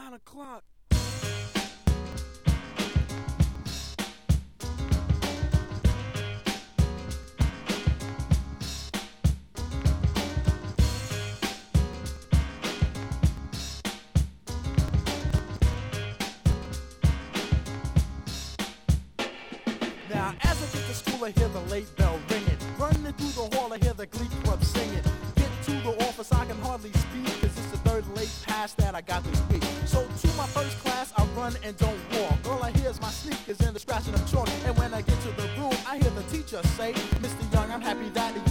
9 o'clock. Now, as I get to school, I hear the late bell ringing. Running through the hall, I hear the glee club singing. Get to the office, I can hardly speak, cause it's the third late pass that I got this week. So to my first class, I run and don't walk. All I hear is my sneakers and the scratching of chalk. And when I get to the room, I hear the teacher say, Mr. Young, I'm happy that